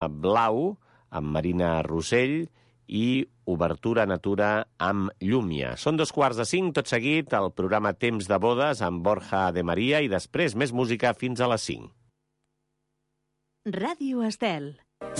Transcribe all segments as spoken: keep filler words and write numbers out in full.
Blau, amb Marina Rossell, i Obertura Natura amb Llúmia. Són dos quarts de cinc, tot seguit, el programa Temps de bodes amb Borja de Maria i després més música fins a les cinc. Ràdio Estel.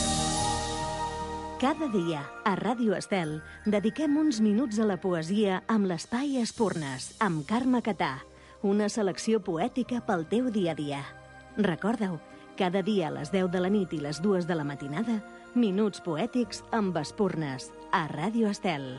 Cada dia, a Ràdio Estel, dediquem uns minuts a la poesia amb l'Espai Espurnes, amb Carme Catà, una selecció poètica pel teu dia a dia. Recorda-ho, cada dia a les deu de la nit i les dues de la matinada, Minuts poètics amb Espurnes, a Ràdio Estel.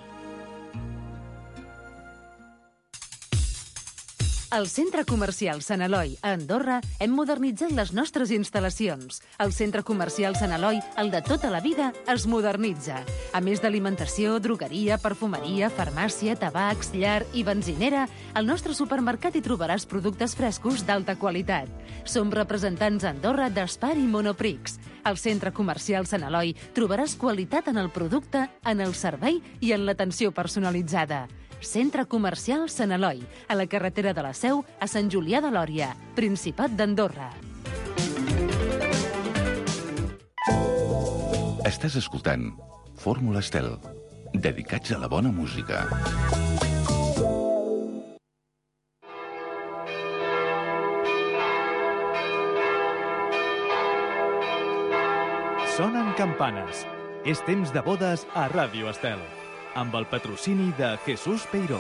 Al Centre Comercial Sant Eloi, a Andorra, hem modernitzat les nostres instal·lacions. El Centre Comercial Sant Eloi, el de tota la vida, es modernitza. A més d'alimentació, drogueria, perfumeria, farmàcia, tabacs, llar i benzinera, al nostre supermercat hi trobaràs productes frescos d'alta qualitat. Som representants a Andorra d'Espar i Monoprix. Al Centre Comercial Sant Eloi trobaràs qualitat en el producte, en el servei i en l'atenció personalitzada. Centre Comercial Sant Eloi, a la carretera de la Seu, a Sant Julià de Lòria, Principat d'Andorra. Estàs escoltant Fórmula Estel, dedicats a la bona música. Sonen campanes. És temps de bodes a Ràdio Estel, amb el patrocini de Jesús Peiró.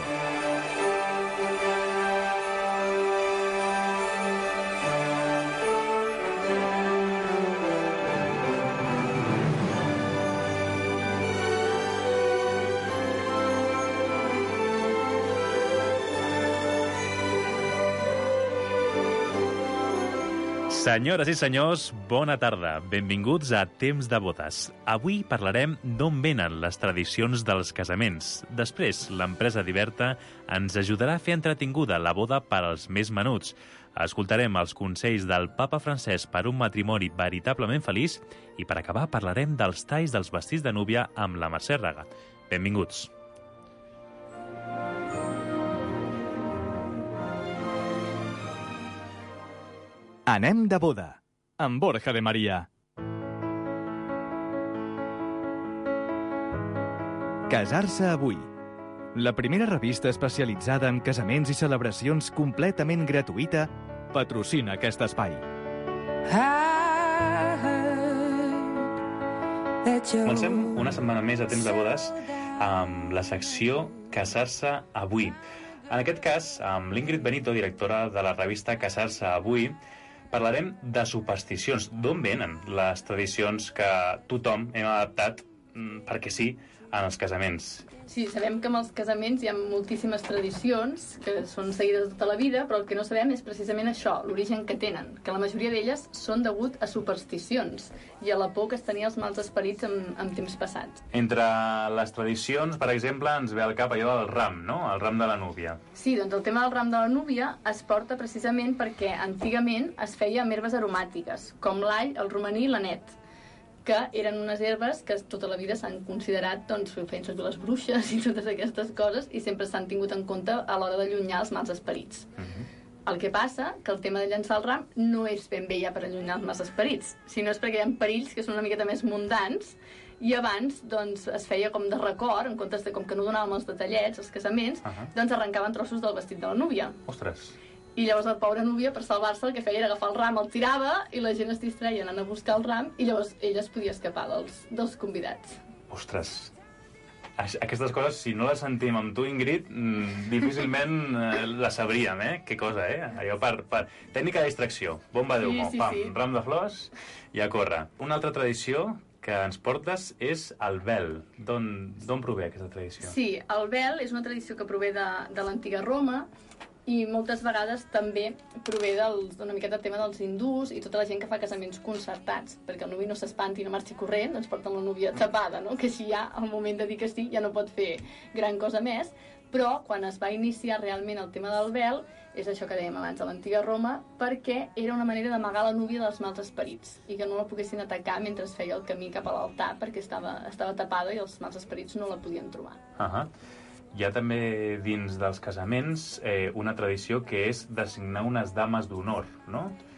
Senyores i senyors, bona tarda. Benvinguts a Temps de bodes. Avui parlarem d'on venen les tradicions dels casaments. Després, l'empresa Diverta ens ajudarà a fer entretinguda la boda per als més menuts. Escoltarem els consells del papa Francesc per un matrimoni veritablement feliç i per acabar parlarem dels talls dels vestits de núvia amb la Mercè Raga. Benvinguts. Anem de boda, amb Borja de Maria. Casar-se avui. La primera revista especialitzada en casaments i celebracions completament gratuïta patrocina aquest espai. Comencem una setmana més a Temps de bodes amb la secció Casar-se avui. En aquest cas, amb l'Ingrid Benito, directora de la revista Casar-se avui, parlarem de supersticions. D'on venen les tradicions que tothom hem adaptat, perquè sí, en els casaments? Sí, sabem que en els casaments hi ha moltíssimes tradicions que són seguides tota la vida, però el que no sabem és precisament això, l'origen que tenen, que la majoria d'elles són degut a supersticions i a la por que es tenia els mals esperits en, en temps passats. Entre les tradicions, per exemple, ens ve al cap allò del ram, no? El ram de la núvia. Sí, doncs el tema del ram de la núvia es porta precisament perquè antigament es feia amb herbes aromàtiques, com l'all, el romaní i l'anet, que eren unes herbes que tota la vida s'han considerat, doncs, fent servir les bruixes i totes aquestes coses, i sempre s'han tingut en compte a l'hora d'allunyar els mals esperits. Uh-huh. El que passa que el tema de llançar el ram no és ben bé ja per allunyar els mals esperits, sinó és perquè hi ha perills que són una miqueta més mundans, i abans doncs, es feia com de record, en comptes de com que no donàvem els detallets, els casaments, uh-huh. doncs arrencaven trossos del vestit de la núvia. Ostres! I llavors la pobra núvia, per salvar-se, el que feia era agafar el ram, el tirava, i la gent es distreia anant a buscar el ram, i llavors ella es podia escapar dels, dels convidats. Ostres! Aquestes coses, si no les sentim amb tu, Ingrid, difícilment eh, les sabríem, eh? Que cosa, eh? Allò per, per... Tècnica de distracció. Bomba d'humo, sí, sí, pam, sí. Ram de flors i a córrer. Una altra tradició que ens portes és el vel. D'on prové aquesta tradició? Sí, el vel és una tradició que prové de, de l'antiga Roma, i moltes vegades també prové d'una miqueta tema dels hindús i tota la gent que fa casaments concertats, perquè el nuvi no s'espanti i no marxi corrent, doncs porten la núvia tapada, no? Que així ja, al moment de dir que sí, ja no pot fer gran cosa més, però quan es va iniciar realment el tema del vel, és això que dèiem abans, a l'antiga Roma, perquè era una manera d'amagar la núvia dels mals esperits, i que no la poguessin atacar mentre es feia el camí cap a l'altar, perquè estava, estava tapada i els mals esperits no la podien trobar. Ahà. Uh-huh. Hi ha també dins dels casaments eh, una tradició que és designar unes dames d'honor, no?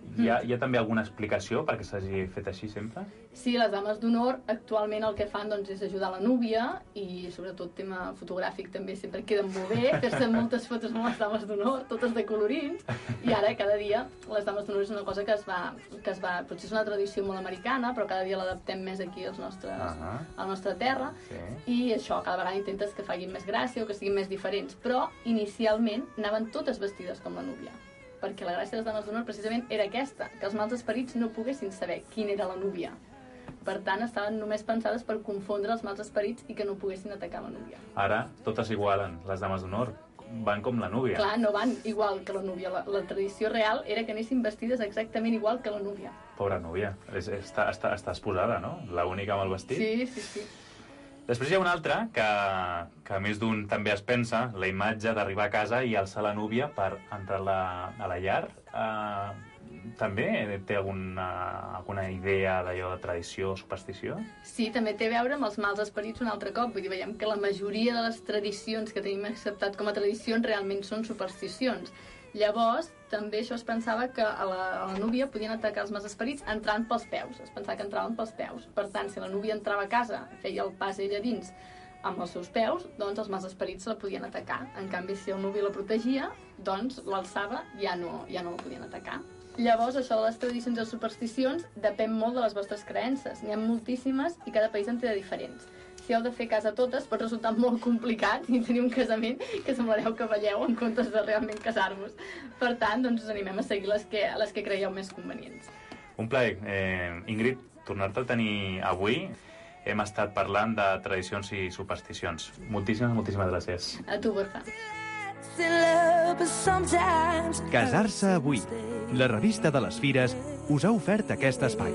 Hi ha, hi ha també alguna explicació perquè s'hagi fet així sempre? Sí, les dames d'honor actualment el que fan doncs, és ajudar la núvia i sobretot tema fotogràfic també sempre queden molt bé, fer-se moltes fotos amb les dames d'honor, totes de colorins, i ara cada dia les dames d'honor és una cosa que es va, que es va potser és una tradició molt americana, però cada dia l'adaptem més aquí als nostres, uh-huh. a la nostra terra, sí. I això, cada vegada intentes que facin més gràcia o que siguin més diferents, però inicialment anaven totes vestides com la núvia, perquè la gràcia de les dames d'honor precisament era aquesta, que els mals esperits no poguessin saber quina era la núvia. Per tant, estaven només pensades per confondre els mals esperits i que no poguessin atacar la núvia. Ara, totes igualen, les dames d'honor. Van com la núvia. Clar, no van igual que la núvia. La, la tradició real era que anessin vestides exactament igual que la núvia. Pobra núvia. És, està, està, està exposada, no? L'única amb el vestit. Sí, sí, sí. Després hi ha una altra que, que a més d'un també es pensa, la imatge d'arribar a casa i alçar la núvia per entrar a la, a la llar. Uh, també té alguna, alguna idea d'allò de tradició o superstició? Sí, també té a veure amb els mals esperits un altre cop. Vull dir, veiem que la majoria de les tradicions que tenim acceptat com a tradicions realment són supersticions. Llavors, també això es pensava que a la, a la núvia podien atacar els mals esperits entrant pels peus. Es pensava que entraven pels peus. Per tant, si la núvia entrava a casa, feia el pas ella dins amb els seus peus, doncs els mals esperits la podien atacar. En canvi, si el núvia la protegia, doncs l'alçava, ja no, ja no la podien atacar. Llavors, això de les tradicions i les supersticions depèn molt de les vostres creences. N'hi ha moltíssimes i cada país en té de diferents. Si heu de fer casa totes, pot resultar molt complicat i tenir un casament que semblareu que balleu en comptes de realment casar-vos. Per tant, doncs us animem a seguir les que, les que creieu més convenients. Un plaer. Eh, Ingrid, tornar-te a tenir avui. Hem estat parlant de tradicions i supersticions. Moltíssimes, moltíssimes gràcies. A tu, Borja. Casar-se avui. La revista de les Fires us ha ofert aquest espai.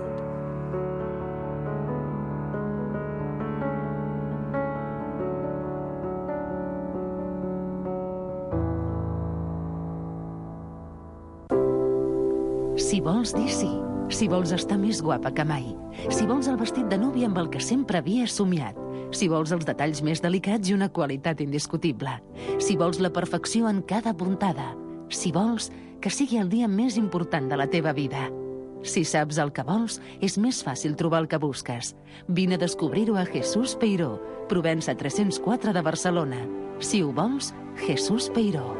Si vols dir sí, si vols estar més guapa que mai, si vols el vestit de núvia amb el que sempre havies somiat, si vols els detalls més delicats i una qualitat indiscutible, si vols la perfecció en cada puntada, si vols que sigui el dia més important de la teva vida. Si saps el que vols, és més fàcil trobar el que busques. Vine a descobrir-ho a Jesús Peiró, Provença tres-cents quatre de Barcelona. Si ho vols, Jesús Peiró.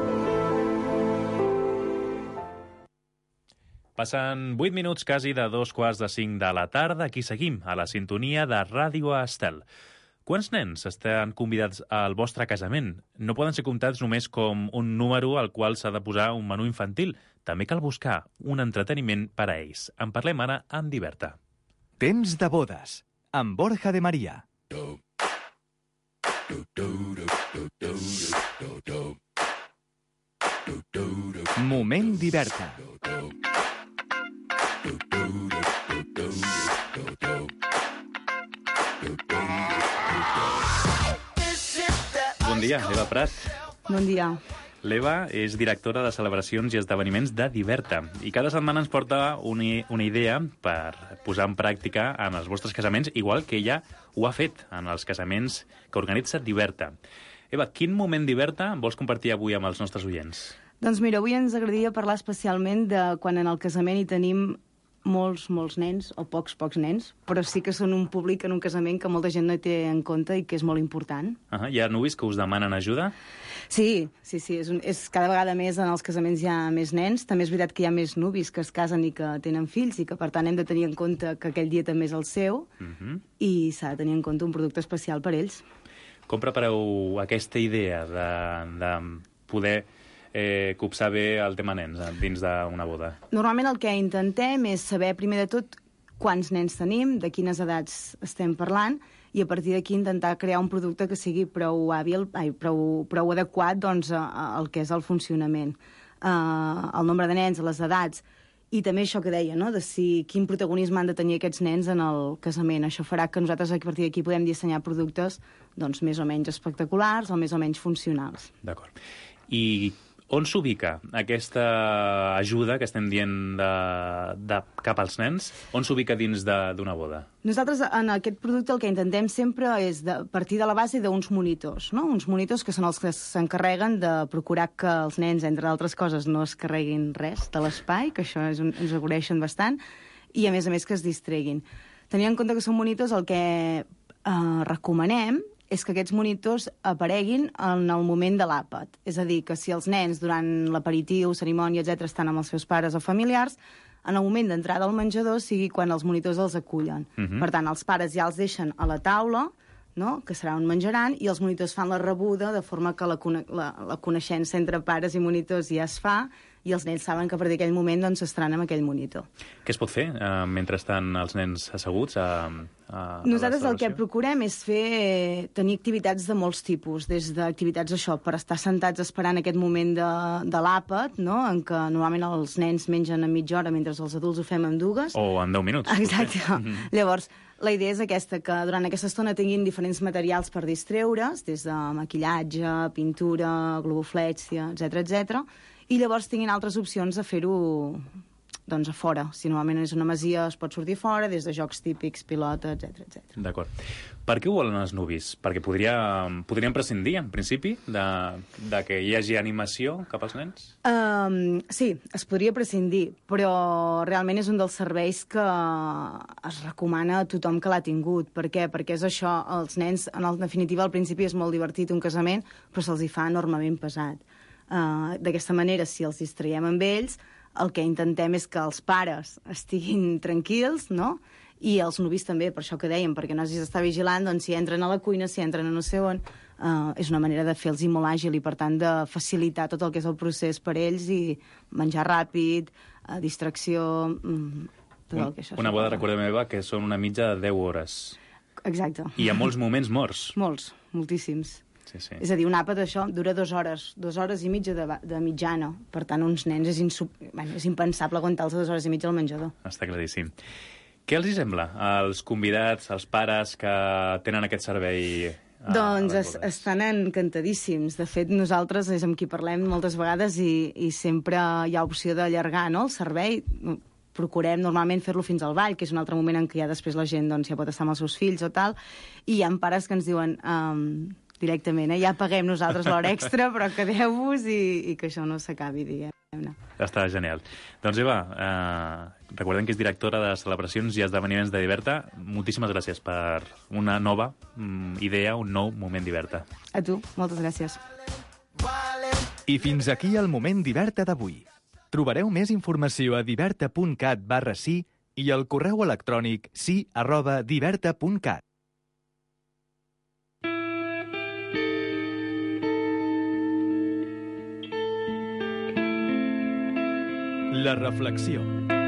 Passen vuit minuts quasi de dos quarts de cinc de la tarda. Aquí seguim, a la sintonia de Ràdio Estel. Quants nens estan convidats al vostre casament? No poden ser comptats només com un número al qual s'ha de posar un menú infantil. També cal buscar un entreteniment per a ells. En parlem ara amb Diverta. Temps de bodes, amb Borja de Maria. Moment Diverta. Bon dia, Eva Prat. Bon dia. L'Eva és directora de celebracions i esdeveniments de Diverta i cada setmana ens porta una, una idea per posar en pràctica en els vostres casaments, igual que ella ho ha fet en els casaments que organitza Diverta. Eva, quin moment Diverta vols compartir avui amb els nostres oients? Doncs mira, avui ens agradaria parlar especialment de quan en el casament hi tenim molts, molts nens, o pocs, pocs nens, però sí que són un públic en un casament que molta gent no té en compte i que és molt important. Uh -huh. Hi ha nuvis que us demanen ajuda? Sí, sí, sí. És, un, és cada vegada més en els casaments hi ha més nens. També és veritat que hi ha més nuvis que es casen i que tenen fills i que, per tant, hem de tenir en compte que aquell dia també és el seu uh -huh. i s'ha de tenir en compte un producte especial per ells. Com prepareu aquesta idea de, de poder eh, copsar bé el tema nens dins d'una boda? Normalment el que intentem és saber, primer de tot, quants nens tenim, de quines edats estem parlant, i a partir d'aquí intentar crear un producte que sigui prou hàbil, ai, prou, prou adequat doncs, a, a, al que és el funcionament. Uh, el nombre de nens, les edats, i també això que deia, no?, de si quin protagonisme han de tenir aquests nens en el casament. Això farà que nosaltres a partir d'aquí podem dissenyar productes doncs, més o menys espectaculars o més o menys funcionals. D'acord. I On s'ubica aquesta ajuda que estem dient de, de cap als nens? On s'ubica dins d'una boda? Nosaltres, en aquest producte, el que intentem sempre és de partir de la base d'uns monitors, no? Uns monitors que són els que s'encarreguen de procurar que els nens, entre altres coses, no es carreguin res de l'espai, que això és un, ens avorreixen bastant, i, a més a més, que es distreguin. Tenint en compte que són monitors, el que eh, recomanem és que aquests monitors apareguin en el moment de l'àpat. És a dir, que si els nens, durant l'aperitiu, cerimònia, etcètera, estan amb els seus pares o familiars, en el moment d'entrada al menjador sigui quan els monitors els acullen. Uh-huh. Per tant, els pares ja els deixen a la taula, no?, que serà on menjaran, i els monitors fan la rebuda, de forma que la, la, la coneixença entre pares i monitors ja es fa, i els nens saben que a partir d'aquell moment doncs, estaran amb aquell monitor. Què es pot fer eh, mentre estan els nens asseguts a, a, Nosaltres a el que procurem és fer, tenir activitats de molts tipus, des d'activitats això, per estar sentats esperant aquest moment de, de l'àpat, no?, en què normalment els nens mengen en mitja hora mentre els adults ho fem en dues. O en deu minuts. Exacte. Mm-hmm. Llavors, la idea és aquesta, que durant aquesta estona tinguin diferents materials per distreure's, des de maquillatge, pintura, globoflèxia, etcètera, etcètera, i llavors tinguin altres opcions de fer-ho doncs, a fora. Si normalment és una masia, es pot sortir fora, des de jocs típics, pilota, etcètera, etcètera. D'acord. Per què ho volen els nuvis? Perquè podria, podrien prescindir, en principi, de, de que hi hagi animació cap als nens? Um, sí, es podria prescindir, però realment és un dels serveis que es recomana a tothom que l'ha tingut. Per què? Perquè és això, els nens, en definitiva, al principi és molt divertit un casament, però se'ls hi fa enormement pesat. Uh, d'aquesta manera, si els distraiem amb ells, el que intentem és que els pares estiguin tranquils, no?, i els nuvis també, per això que dèiem, perquè no hagis d'estar vigilant, doncs si entren a la cuina, si entren a no sé on, uh, és una manera de fer-los molt àgil i, per tant, de facilitar tot el que és el procés per ells i menjar ràpid, uh, distracció, um, tot el que això... Una boda, recorda meva, que són una mitja de deu hores. Exacte. I hi ha molts moments morts. Molts, moltíssims. Sí, sí. És a dir, un àpat, això, dura dues hores, dues hores i mitja de, de mitjana. Per tant, uns nens és, insub... bueno, és impensable aguantar-los dues hores i mitja al menjador. Està claríssim. Què els hi sembla als convidats, als pares que tenen aquest servei? A, doncs a es, estan encantadíssims. De fet, nosaltres és amb qui parlem moltes vegades i, i sempre hi ha opció d'allargar, no?, el servei. Procurem normalment fer-lo fins al ball, que és un altre moment en què ja després la gent doncs, ja pot estar amb els seus fills o tal, i hi ha pares que ens diuen... Um, directament, eh? Ja paguem nosaltres l'hora extra, però quedeu-vos i, i que això no s'acabi, diguem-ne. Està genial. Doncs Eva, eh, recordem que és directora de celebracions i esdeveniments de Diverta. Moltíssimes gràcies per una nova mm, idea, un nou moment Diverta. A tu, moltes gràcies. I fins aquí el moment Diverta d'avui. Trobareu més informació a diverta punt cat barra sí i al correu electrònic sí arroba diverta punt cat. La reflexió.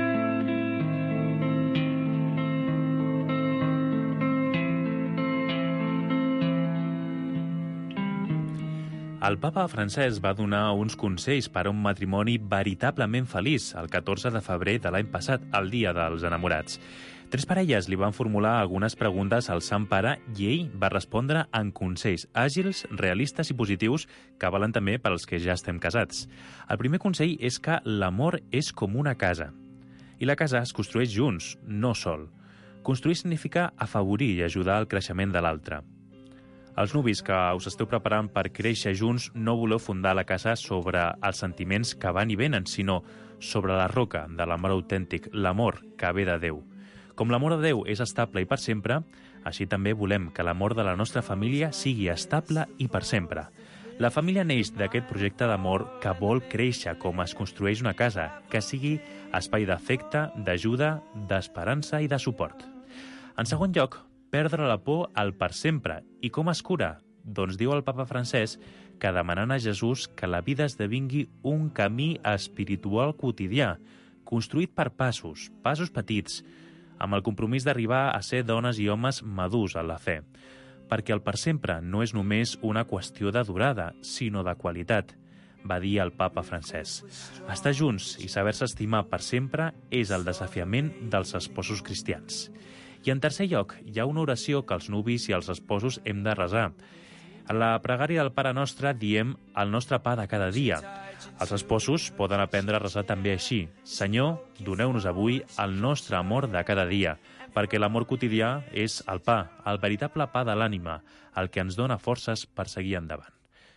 El papa Francesc va donar uns consells per a un matrimoni veritablement feliç el catorze de febrer de l'any passat, el dia dels enamorats. Tres parelles li van formular algunes preguntes al Sant Pare i ell va respondre en consells àgils, realistes i positius que valen també per als que ja estem casats. El primer consell és que l'amor és com una casa. I la casa es construeix junts, no sol. Construir significa afavorir i ajudar al creixement de l'altre. Els nuvis que us esteu preparant per créixer junts no voleu fundar la casa sobre els sentiments que van i venen, sinó sobre la roca de l'amor autèntic, l'amor que ve de Déu. Com l'amor de Déu és estable i per sempre, així també volem que l'amor de la nostra família sigui estable i per sempre. La família neix d'aquest projecte d'amor que vol créixer com es construeix una casa, que sigui espai d'afecte, d'ajuda, d'esperança i de suport. En segon lloc, perdre la por al per sempre. I com es cura? Doncs diu el papa Francesc que demanant a Jesús que la vida esdevingui un camí espiritual quotidià, construït per passos, passos petits, amb el compromís d'arribar a ser dones i homes madurs en la fe, perquè el per sempre no és només una qüestió de durada, sinó de qualitat, va dir el papa Francesc. Estar junts i saber-se estimar per sempre és el desafiament dels esposos cristians. I en tercer lloc, hi ha una oració que els nuvis i els esposos hem de resar. A la pregària del Pare Nostre diem el nostre pa de cada dia. Els esposos poden aprendre a resar també així. Senyor, doneu-nos avui el nostre amor de cada dia, perquè l'amor quotidià és el pa, el veritable pa de l'ànima, el que ens dona forces per seguir endavant.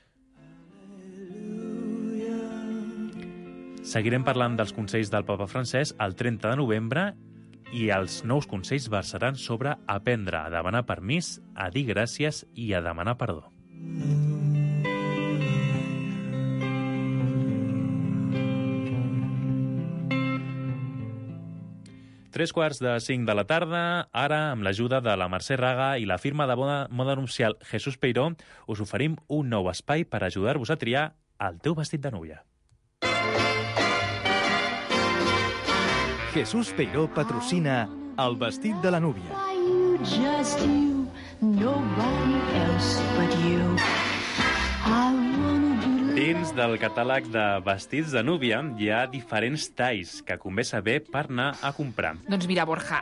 Seguirem parlant dels consells del Papa Francesc el trenta de novembre i els nous consells versaran sobre aprendre a demanar permís, a dir gràcies i a demanar perdó. Tres quarts de cinc de la tarda, ara, amb l'ajuda de la Mercè Raga i la firma de moda, moda nupcial Jesús Peiró, us oferim un nou espai per ajudar-vos a triar el teu vestit de núvia. Jesús Peiró patrocina el vestit de la núvia. Just you, nobody else but you. I wanna be Dins del catàleg de vestits de núvia hi ha diferents talls que convé saber per anar a comprar. Doncs mira, Borja,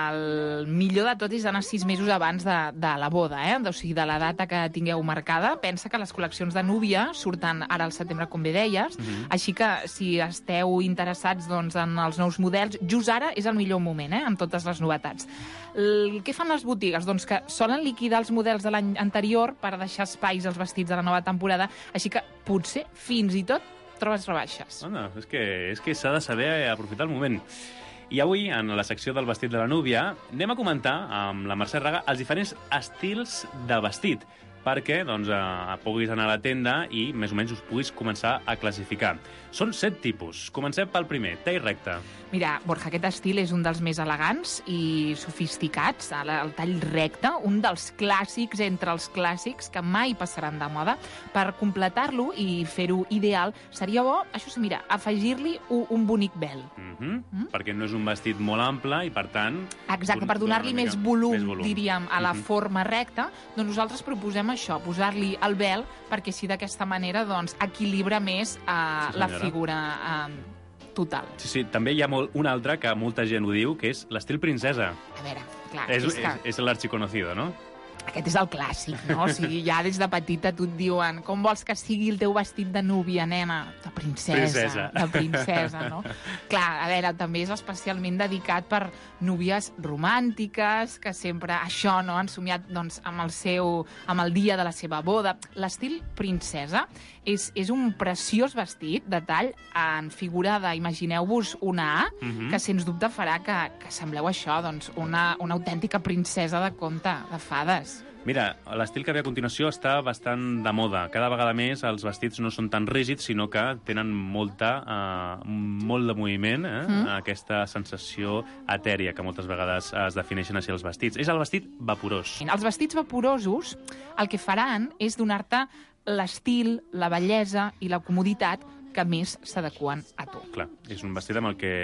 el millor de tot és anar sis mesos abans de, de la boda, eh? O sigui, de la data que tingueu marcada. Pensa que les col·leccions de núvia surten ara al setembre, com bé deies, mm-hmm. Així que si esteu interessats doncs, en els nous models, just ara és el millor moment, eh? Amb totes les novetats. El, què fan les botigues? Doncs que solen liquidar els models de l'any anterior per deixar espais als vestits de la nova temporada, així que potser fins i tot trobes rebaixes. Anda, és que és que s'ha de saber aprofitar el moment. I avui, en la secció del vestit de la núvia, anem a comentar amb la Mercè Raga els diferents estils de vestit, perquè doncs, eh, puguis anar a la tenda i més o menys us puguis començar a classificar. Són set tipus. Comencem pel primer, tall recte. Mira, Borja, aquest estil és un dels més elegants i sofisticats, el, el tall recte, un dels clàssics entre els clàssics que mai passaran de moda. Per completar-lo i fer-ho ideal, seria bo, això sí, mira, afegir-li un, un bonic vel. Mm-hmm. Mm? Perquè no és un vestit molt ample i, per tant... Exacte, per donar-li més volum, més volum, diríem, a la mm-hmm. forma recta, doncs nosaltres proposem això, posar-li el vel, perquè així d'aquesta manera doncs, equilibra més eh, sí, la figura eh, total. Sí, sí, també hi ha molt, un altre que molta gent ho diu, que és l'estil princesa. A veure, clar... És, és, que... és, és l'arxiconocido, no? Aquest és el clàssic, no? O sigui, ja des de petita tu et diuen com vols que sigui el teu vestit de núvia, nena? De princesa. Princesa. De princesa, no? Clar, a veure, també és especialment dedicat per núvies romàntiques, que sempre això, no?, han somiat doncs, amb el seu, amb el dia de la seva boda. L'estil princesa és, és un preciós vestit de tall en figurada. Imagineu-vos una A, mm-hmm. que sens dubte farà que, que sembleu això, doncs, una, una autèntica princesa de conte, de fades. Mira, l'estil que ve a continuació està bastant de moda. Cada vegada més els vestits no són tan rígids, sinó que tenen molta, uh, molt de moviment, eh? Mm. Aquesta sensació etèria que moltes vegades es defineixen així els vestits. És el vestit vaporós. Els vestits vaporosos el que faran és donar-te l'estil, la bellesa i la comoditat que més s'adequen a tu. Clar, és un vestit amb el que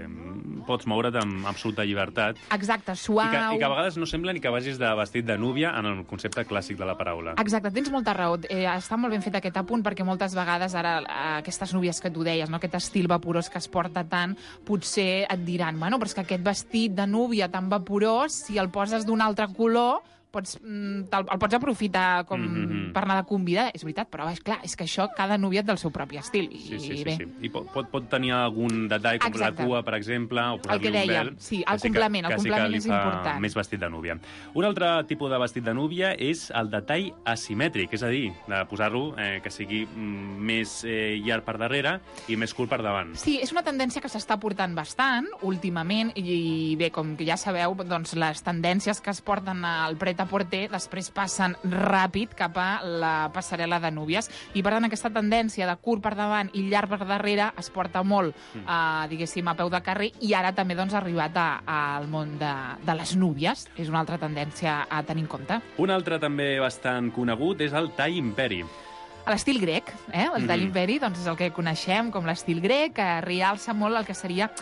pots moure't amb absoluta llibertat. Exacte, suau... I que, i que a vegades no sembla ni que vagis de vestit de núvia en el concepte clàssic de la paraula. Exacte, tens molta raó. Eh, està molt ben fet aquest apunt perquè moltes vegades ara aquestes núvies que tu deies, no? Aquest estil vaporós que es porta tant, potser et diran, bueno, però és que aquest vestit de núvia tan vaporós, si el poses d'un altre color... Pots, el, el pots aprofitar com mm-hmm. per anar de convidar, és veritat, però és clar, és que això cada núvia té el seu propi estil. I, sí, sí, sí, bé. sí. I pot, pot, pot tenir algun detall, com Exacte. La cua, per exemple, o posar-li un vel. Sí, el complement, el complement és important. Més vestit de núvia. Un altre tipus de vestit de núvia és el detall asimètric, és a dir, de posar-lo eh, que sigui més eh, llarg per darrere i més curt per davant. Sí, és una tendència que s'està portant bastant últimament i bé, com que ja sabeu, doncs les tendències que es porten al pret porter, després passen ràpid cap a la passarel·la de núvies. I, per tant, aquesta tendència de curt per davant i llarg per darrere es porta molt, mm. eh, diguéssim, a peu de carrer i ara també doncs, ha arribat a, a, al món de, de les núvies. És una altra tendència a tenir en compte. Un altre també bastant conegut és el tall imperi. A l'estil grec, eh? El tall mm-hmm. imperi doncs, és el que coneixem com l'estil grec, que realça molt el que seria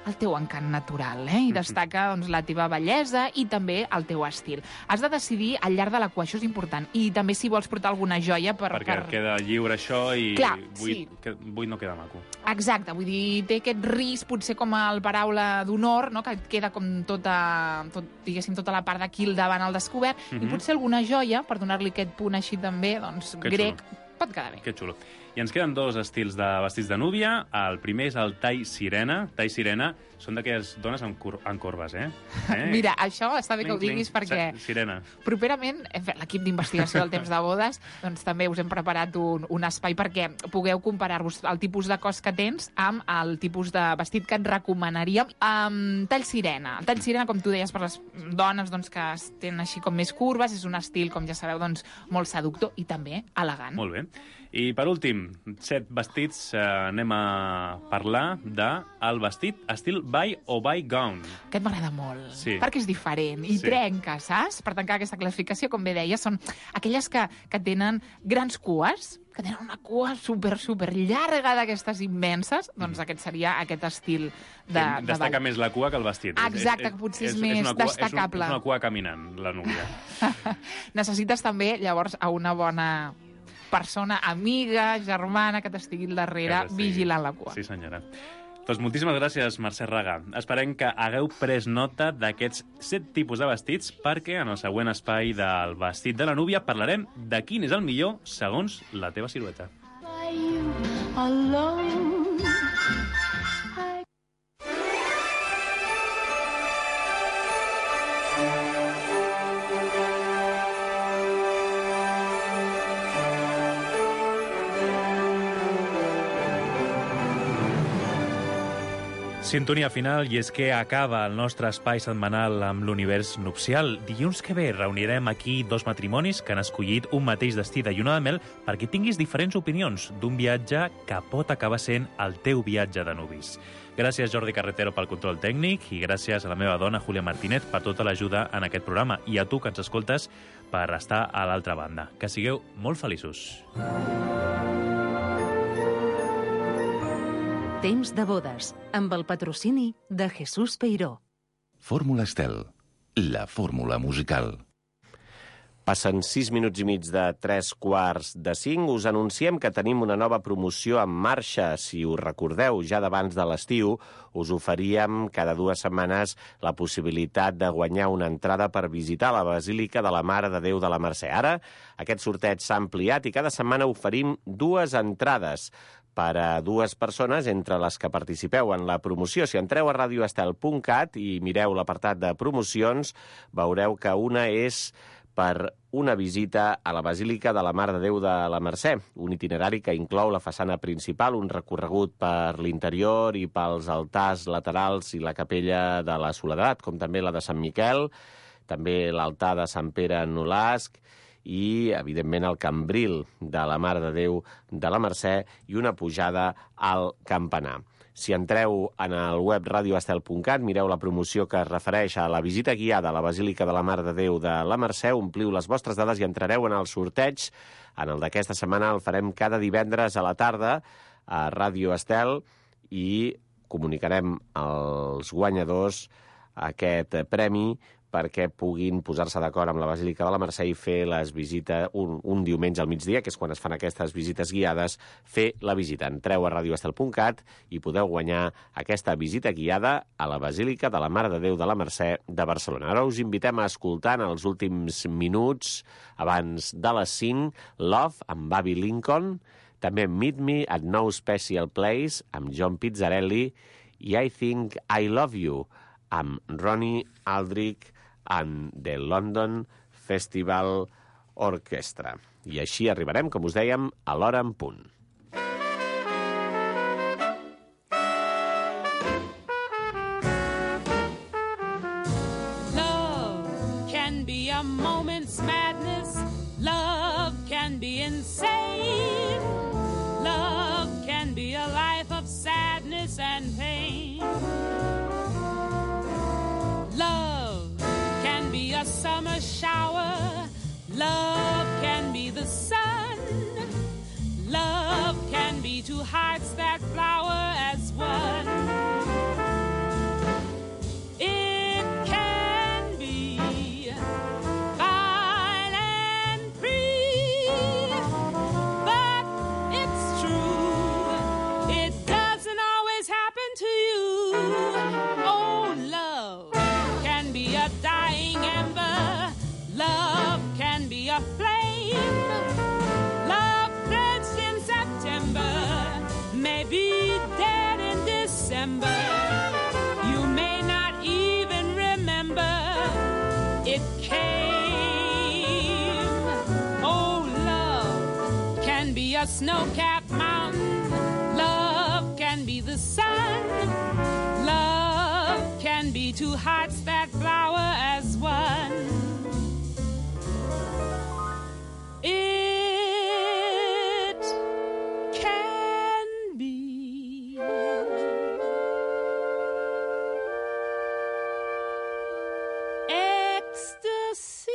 el teu encant natural, eh? I destaca doncs, la teva bellesa i també el teu estil. Has de decidir al llarg de la cua, això és important, i també si vols portar alguna joia per... Perquè per... queda lliure això i Clar, buit, sí. que, buit no queda maco. Exacte, vull dir, té aquest risc, potser com el paraula d'honor, no? Que et queda com tota, tot, diguéssim, tota la part d'aquí al davant al descobert, uh -huh. i potser alguna joia, per donar-li aquest punt així també, doncs, Que grec, xulo. pot quedar bé. Que xulo. I ens queden dos estils de vestits de núvia. El primer és el tall sirena. Tall sirena són d'aquelles dones amb, cur amb corbes, eh? eh? Mira, això està bé que ho Cling, diguis cling. perquè... Sirena. Properament, l'equip d'investigació del temps de bodes, doncs també us hem preparat un, un espai perquè pugueu comparar-vos el tipus de cos que tens amb el tipus de vestit que et recomanaríem. Um, tall sirena. El tall sirena, com tu deies, per les dones doncs, que tenen així com més curves, és un estil, com ja sabeu, doncs, molt seductor i també elegant. Molt bé. I per últim, set vestits, eh, anem a parlar de el vestit estil by o by gown. Aquest m'agrada molt, Sí. perquè és diferent i Sí. trenca, saps? Per tancar aquesta classificació, com bé deia, són aquelles que, que tenen grans cues, que tenen una cua super, super llarga d'aquestes immenses, doncs aquest seria aquest estil de... Que de destaca ball. més la cua que el vestit. Exacte, que potser és més una cua, destacable. És, un, és una cua caminant, la núvia. Necessites també, llavors, a una bona persona, amiga, germana, que t'estigui al darrere Que t'estigui. vigilant la cua. Sí, senyora. Doncs moltíssimes gràcies, Mercè Raga. Esperem que hagueu pres nota d'aquests set tipus de vestits perquè en el següent espai del vestit de la núvia parlarem de quin és el millor segons la teva silueta. By you alone. Sintonia final, i és que acaba el nostre espai setmanal amb l'univers nupcial. Dilluns que ve reunirem aquí dos matrimonis que han escollit un mateix destí de lluna de mel perquè tinguis diferents opinions d'un viatge que pot acabar sent el teu viatge de nuvis. Gràcies, Jordi Carretero, pel control tècnic i gràcies a la meva dona, Júlia Martínez, per tota l'ajuda en aquest programa i a tu que ens escoltes per estar a l'altra banda. Que sigueu molt feliços. Temps de bodes, amb el patrocini de Jesús Peiró. Fórmula Estel, la fórmula musical. Passen sis minuts i mig de tres quarts de cinc. Us anunciem que tenim una nova promoció en marxa. Si us recordeu, ja d'abans de l'estiu us oferíem cada dues setmanes la possibilitat de guanyar una entrada per visitar la Basílica de la Mare de Déu de la Mercè. Ara, aquest sorteig s'ha ampliat i cada setmana oferim dues entrades per a dues persones entre les que participeu en la promoció. Si entreu a radio estel punt cat i mireu l'apartat de promocions, veureu que una és per una visita a la Basílica de la Mare de Déu de la Mercè, un itinerari que inclou la façana principal, un recorregut per l'interior i pels altars laterals i la capella de la Soledat, com també la de Sant Miquel, també l'altar de Sant Pere Nolasc, i, evidentment, el cambril de la Mare de Déu de la Mercè i una pujada al campanar. Si entreu en el web radio estel punt cat, mireu la promoció que es refereix a la visita guiada a la Basílica de la Mare de Déu de la Mercè, ompliu les vostres dades i entrareu en el sorteig. En el d'aquesta setmana el farem cada divendres a la tarda a Ràdio Estel i comunicarem als guanyadors aquest premi perquè puguin posar-se d'acord amb la Basílica de la Mercè i fer les visites un, un diumenge al migdia, que és quan es fan aquestes visites guiades, fer la visita. Entreu a radio estel punt cat i podeu guanyar aquesta visita guiada a la Basílica de la Mare de Déu de la Mercè de Barcelona. Ara us invitem a escoltar en els últims minuts, abans de les cinc, Love, amb Bobby Lincoln, també Meet Me at No Special Place, amb John Pizzarelli, i I Think I Love You, amb Ronnie Aldrich, and the London Festival Orchestra. I així arribarem, com us dèiem, a l'hora en punt. Love can be a moment's madness. Love can be insane. Love can be a life of sadness and pain. Love can be a summer shower. Love can be the sun. Love can be two hearts that flower as one. burning ember. Love can be a flame. Love pledged in September may be dead in December. You may not even remember it came. Oh, love can be a snow-capped mountain. Love can be the sun. Love can be two hearts that flower as one. It can be. Ecstasy.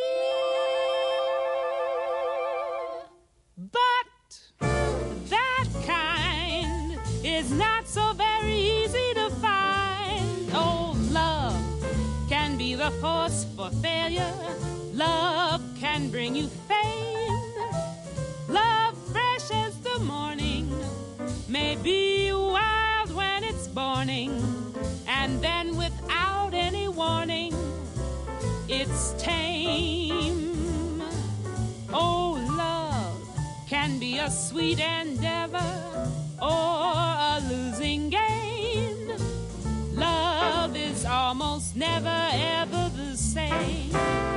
But that kind is not so very easy to find. Oh, love can be the force for failure. Love can bring you fame. Love fresh as the morning may be wild when it's borning, and then without any warning it's tame. Oh, love can be a sweet endeavor or a losing game. Love is almost never ever the same.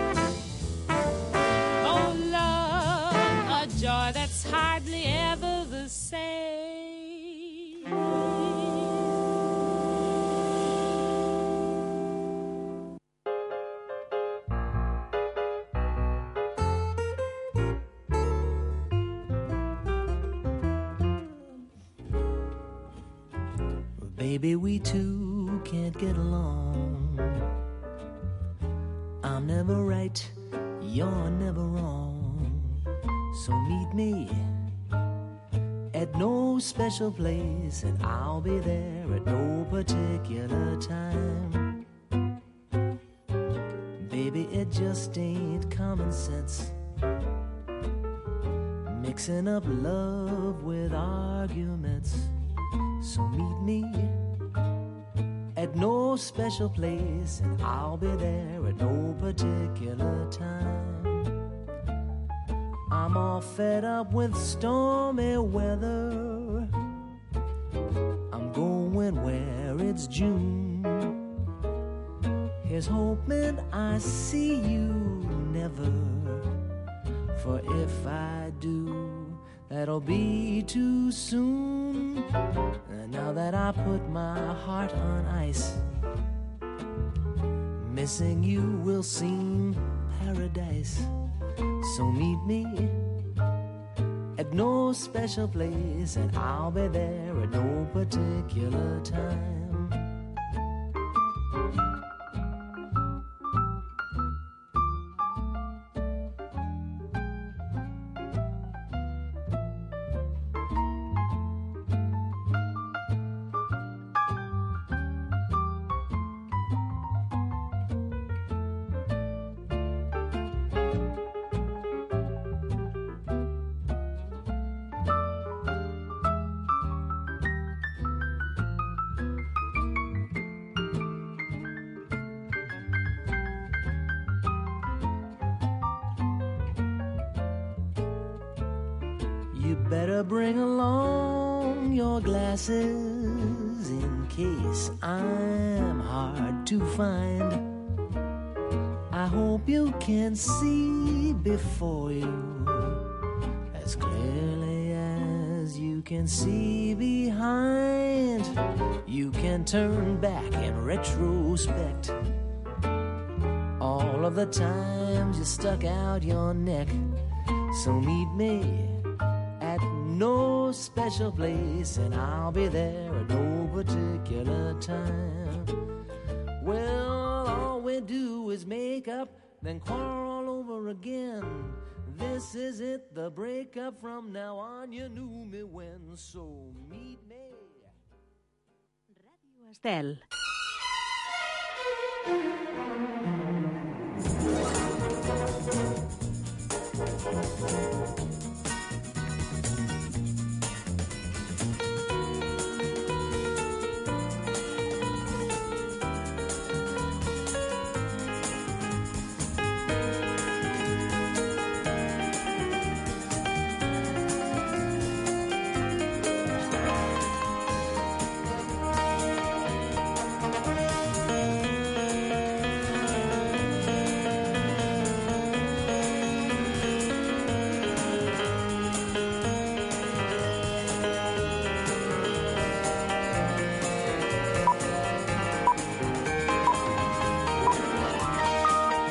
Oh, love, a joy that's hardly ever the same. Baby, we two can't get along. I'm never right, you're never wrong. So meet me at no special place, and I'll be there at no particular time. Baby, it just ain't common sense, mixing up love with arguments. So meet me at no special place, and I'll be there at no particular time. I'm all fed up with stormy weather. I'm going where it's June. Here's hoping I see you never, for if I do, that'll be too soon. And now that I put my heart on ice, missing you will seem paradise. So meet me at no special place, and I'll be there at no particular time. You better bring along your glasses in case I'm hard to find. I hope you can see before you as clearly as you can see behind. You can turn back in retrospect all of the times you stuck out your neck. So meet me at no special place, and I'll be there at no particular time. Well, all we do is make up, then quarrel all over again. This is it, the breakup. From now on, you knew me when. So meet me. Radio Estel.